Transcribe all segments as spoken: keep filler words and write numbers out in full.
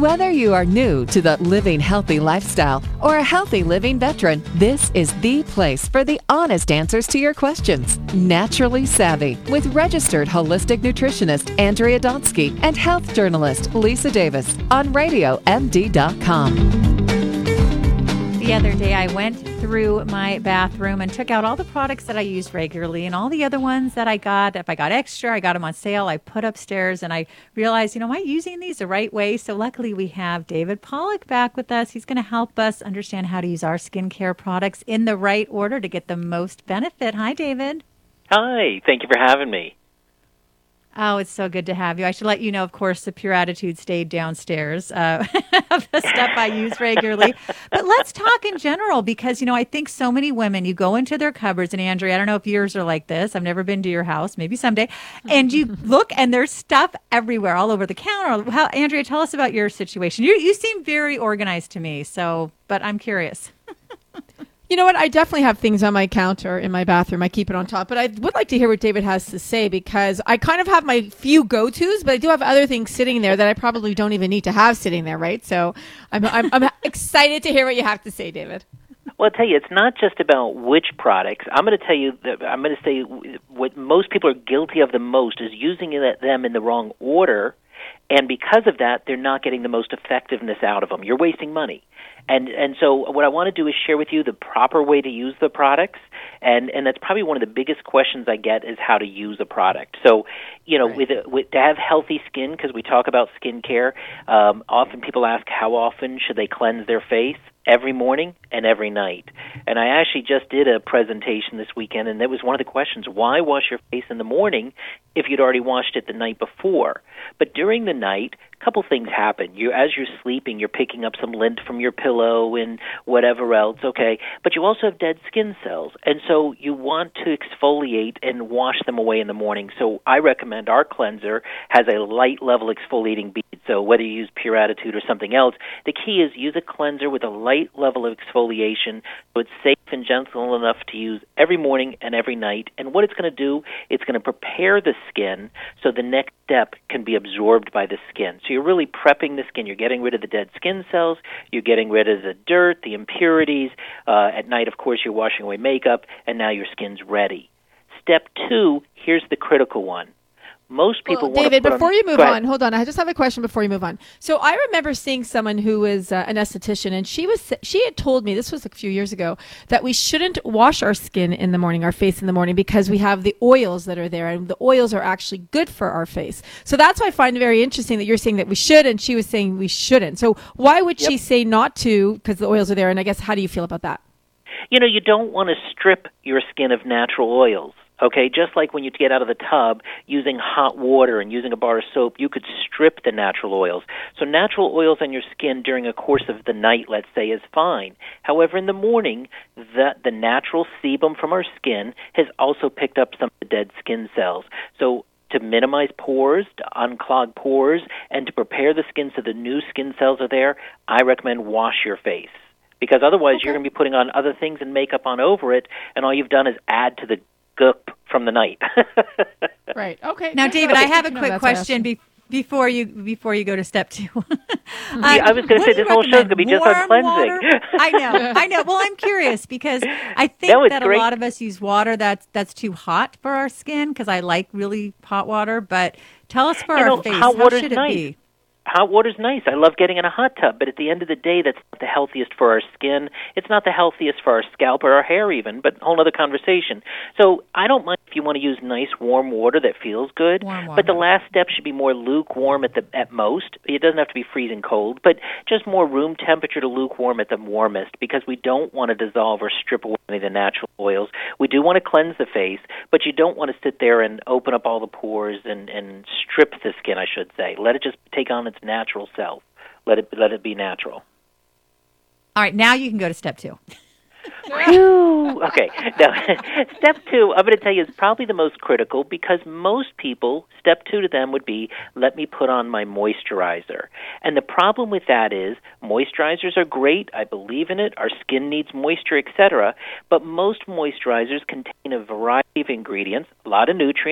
Whether you are new to the living healthy lifestyle or a healthy living veteran, this is the place for the honest answers to your questions. Naturally Savvy with registered holistic nutritionist Andrea Donsky and health journalist Lisa Davis on radio m d dot com. The other day I went through my bathroom and took out all the products that I use regularly and all the other ones that I got. If I got extra, I got them on sale. I put upstairs and I realized, you know, am I using these the right way? So luckily we have David Pollack back with us. He's going to help us understand how to use our skincare products in the right order to get the most benefit. Hi, David. Hi. Thank you for having me. Oh, it's so good to have you. I should let you know, of course, the Pure Attitude stayed downstairs uh, of the stuff I use regularly. But let's talk in general because, you know, I think so many women, you go into their cupboards, and Andrea, I don't know if yours are like this. I've never been to your house, maybe someday. And you look and there's stuff everywhere, all over the counter. How, Andrea, tell us about your situation. You, you seem very organized to me, so, but I'm curious. You know what? I definitely have things on my counter in my bathroom. I keep it on top. But I would like to hear what David has to say because I kind of have my few go-tos, but I do have other things sitting there that I probably don't even need to have sitting there, right? So I'm, I'm, I'm excited to hear what you have to say, David. Well, I'll tell you, it's not just about which products. I'm going to tell you that I'm going to say what most people are guilty of the most is using them in the wrong order, and because of that, they're not getting the most effectiveness out of them. You're wasting money. And and so what I want to do is share with you the proper way to use the products, and, and that's probably one of the biggest questions I get is how to use a product. So, you know, right. with, with to have healthy skin, because we talk about skincare, um, often people ask how often should they cleanse their face? Every morning and every night. And I actually just did a presentation this weekend, and that was one of the questions, why wash your face in the morning if you'd already washed it the night before? But during the night, a couple things happen. You, as you're sleeping, you're picking up some lint from your pillow and whatever else, okay? But you also have dead skin cells, and so you want to exfoliate and wash them away in the morning. So I recommend our cleanser has a light level exfoliating bead. So whether you use Pure Attitude or something else, the key is use a cleanser with a light level of exfoliation so it's safe and gentle enough to use every morning and every night. And what it's going to do, it's going to prepare the skin so the next step can be absorbed by the skin. So you're really prepping the skin. You're getting rid of the dead skin cells. You're getting rid of the dirt, the impurities. Uh, at night, of course, you're washing away makeup, and now your skin's ready. Step two, here's the critical one. Most people well, want David, to put before on, you move on, hold on. I just have a question before you move on. So I remember seeing someone who was uh, an esthetician, and she was she had told me, this was a few years ago, that we shouldn't wash our skin in the morning, our face in the morning, because we have the oils that are there, and the oils are actually good for our face. So that's why I find it very interesting that you're saying that we should, and she was saying we shouldn't. So why would yep. she say not to, because the oils are there, and I guess how do you feel about that? You know, you don't want to strip your skin of natural oils. Okay, just like when you get out of the tub using hot water and using a bar of soap, you could strip the natural oils. So natural oils on your skin during a course of the night, let's say, is fine. However, in the morning, the, the natural sebum from our skin has also picked up some of the dead skin cells. So to minimize pores, to unclog pores, and to prepare the skin so the new skin cells are there, I recommend wash your face. Because otherwise okay. you're going to be putting on other things and makeup on over it, and all you've done is add to the goop from the night. Right. Okay. Now, David, okay. I have a no, quick question be- before you before you go to step two. um, yeah, I was going to say this whole show is going to be just on cleansing. I know, I know. Well, I'm curious because I think no, that great. a lot of us use water that's that's too hot for our skin because I like really hot water. But tell us for you our know, face, hot how water's should it nice. be? Hot water's nice. I love getting in a hot tub, but at the end of the day, that's not the healthiest for our skin. It's not the healthiest for our scalp or our hair even, but a whole other conversation. So I don't mind if you want to use nice warm water that feels good, warm water. But the last step should be more lukewarm at the at most. It doesn't have to be freezing cold, but just more room temperature to lukewarm at the warmest because we don't want to dissolve or strip away any of the natural oils. We do want to cleanse the face, but you don't want to sit there and open up all the pores and, and strip the skin, I should say. Let it just take on its natural self. Let it let it be natural. All right, now you can go to step two. Okay. Now, step two, I'm going to tell you, is probably the most critical because most people, step two to them would be, let me put on my moisturizer. And the problem with that is moisturizers are great. I believe in it. Our skin needs moisture, et cetera. But most moisturizers contain a variety of ingredients, a lot of nutrients,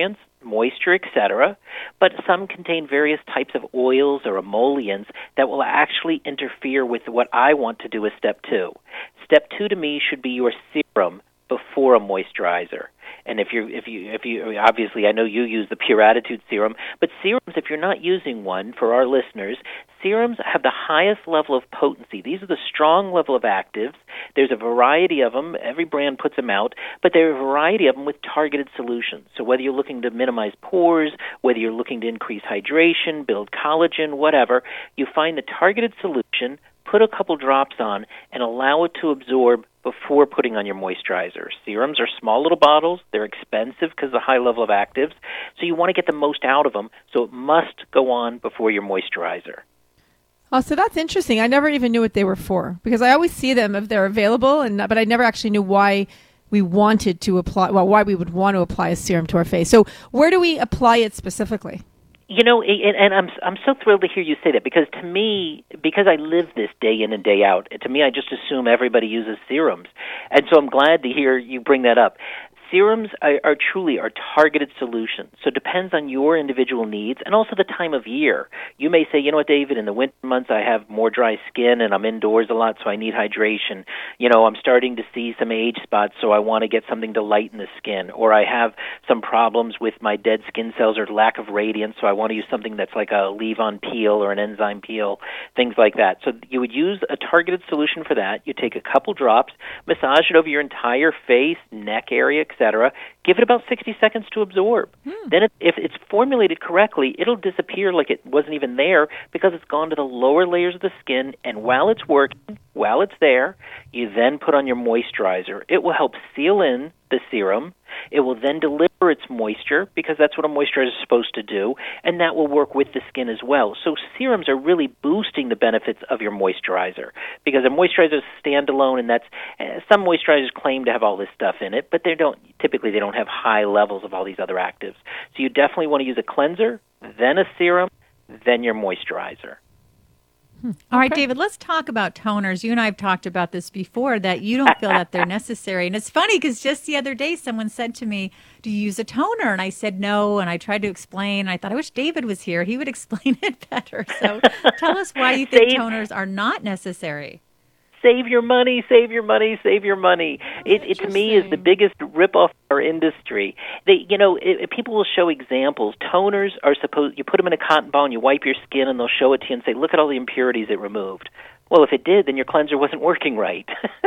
moisture, et cetera, but some contain various types of oils or emollients that will actually interfere with what I want to do as step two. Step two to me should be your serum before a moisturizer. And if you, if you, if you, obviously, I know you use the Pure Attitude serum, but serums, if you're not using one, for our listeners, serums have the highest level of potency. These are the strong level of actives. There's a variety of them. Every brand puts them out, but there are a variety of them with targeted solutions. So whether you're looking to minimize pores, whether you're looking to increase hydration, build collagen, whatever, you find the targeted solution, put a couple drops on, and allow it to absorb before putting on your moisturizer. Serums are small little bottles. They're expensive because of the high level of actives. So you want to get the most out of them, so it must go on before your moisturizer. Oh, so that's interesting. I never even knew what they were for, because I always see them if they're available, and but I never actually knew why we wanted to apply, well, why we would want to apply a serum to our face. So where do we apply it specifically? You know, and, and I'm I'm so thrilled to hear you say that, because to me, because I live this day in and day out, to me I just assume everybody uses serums. And so I'm glad to hear you bring that up. Serums are, are truly are targeted solutions. So it depends on your individual needs and also the time of year. You may say, you know what, David, in the winter months I have more dry skin and I'm indoors a lot, so I need hydration. You know, I'm starting to see some age spots, so I want to get something to lighten the skin. Or I have some problems with my dead skin cells or lack of radiance, so I want to use something that's like a leave-on peel or an enzyme peel, things like that. So you would use a targeted solution for that. You take a couple drops, massage it over your entire face, neck area, et cetera. Give it about sixty seconds to absorb. Hmm. Then it, if it's formulated correctly, it'll disappear like it wasn't even there because it's gone to the lower layers of the skin, and while it's working, while it's there, you then put on your moisturizer. It will help seal in the serum. It will then deliver its moisture, because that's what a moisturizer is supposed to do, and that will work with the skin as well. So serums are really boosting the benefits of your moisturizer, because a moisturizer is standalone, and that's uh, some moisturizers claim to have all this stuff in it, but they don't. Typically, they don't have high levels of all these other actives. So you definitely want to use a cleanser, then a serum, then your moisturizer. Hmm. All right, David, let's talk about toners. You and I have talked about this before, that you don't feel that they're necessary. And it's funny because just the other day someone said to me, do you use a toner? And I said no, and I tried to explain. And I thought, I wish David was here. He would explain it better. So tell us why you think Save, toners are not necessary. Save your money, save your money, save your money. It, it to me is the biggest ripoff of our industry. They, you know, it, people will show examples. Toners are supposed, you put them in a cotton ball and you wipe your skin, and they'll show it to you and say, look at all the impurities it removed. Well, if it did, then your cleanser wasn't working right.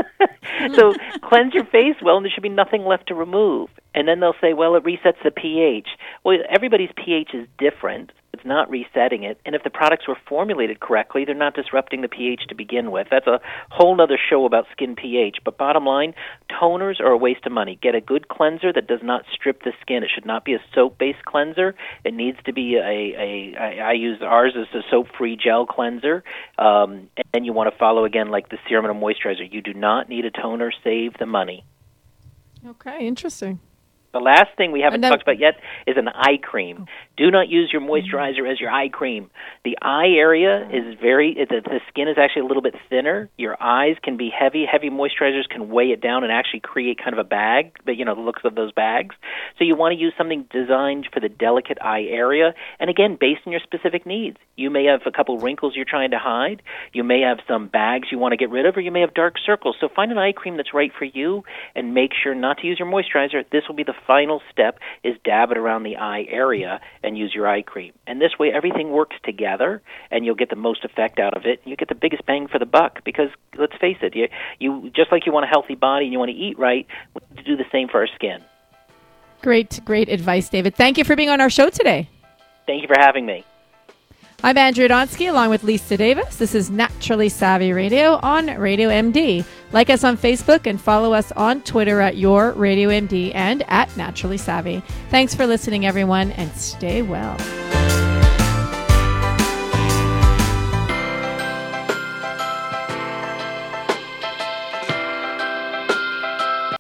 So cleanse your face well, and there should be nothing left to remove. And then they'll say, well, it resets the pH. Well, everybody's pH is different. It's not resetting it. And if the products were formulated correctly, they're not disrupting the pH to begin with. That's a whole other show about skin pH. But bottom line, toners are a waste of money. Get a good cleanser that does not strip the skin. It should not be a soap-based cleanser. It needs to be a, a, a I use ours as a soap-free gel cleanser. Um, and then you want to follow, again, like the serum and a moisturizer. You do not need a toner. Save the money. Okay, interesting. The last thing we haven't then, talked about yet is an eye cream. Do not use your moisturizer as your eye cream. The eye area is very, the, the skin is actually a little bit thinner. Your eyes can be heavy. Heavy moisturizers can weigh it down and actually create kind of a bag, but you know, the looks of those bags. So you want to use something designed for the delicate eye area, and again, based on your specific needs. You may have a couple wrinkles you're trying to hide. You may have some bags you want to get rid of, or you may have dark circles. So find an eye cream that's right for you, and make sure not to use your moisturizer. This will be the final step, is dab it around the eye area and use your eye cream. And this way everything works together and you'll get the most effect out of it. You get the biggest bang for the buck, because let's face it, you, you just like you want a healthy body and you want to eat right, we need to do the same for our skin. Great, great advice, David. Thank you for being on our show today. Thank you for having me. I'm Andrea Donsky, along with Lisa Davis. This is Naturally Savvy Radio on Radio M D. Like us on Facebook and follow us on Twitter at Your Radio M D and at Naturally Savvy. Thanks for listening, everyone, and stay well.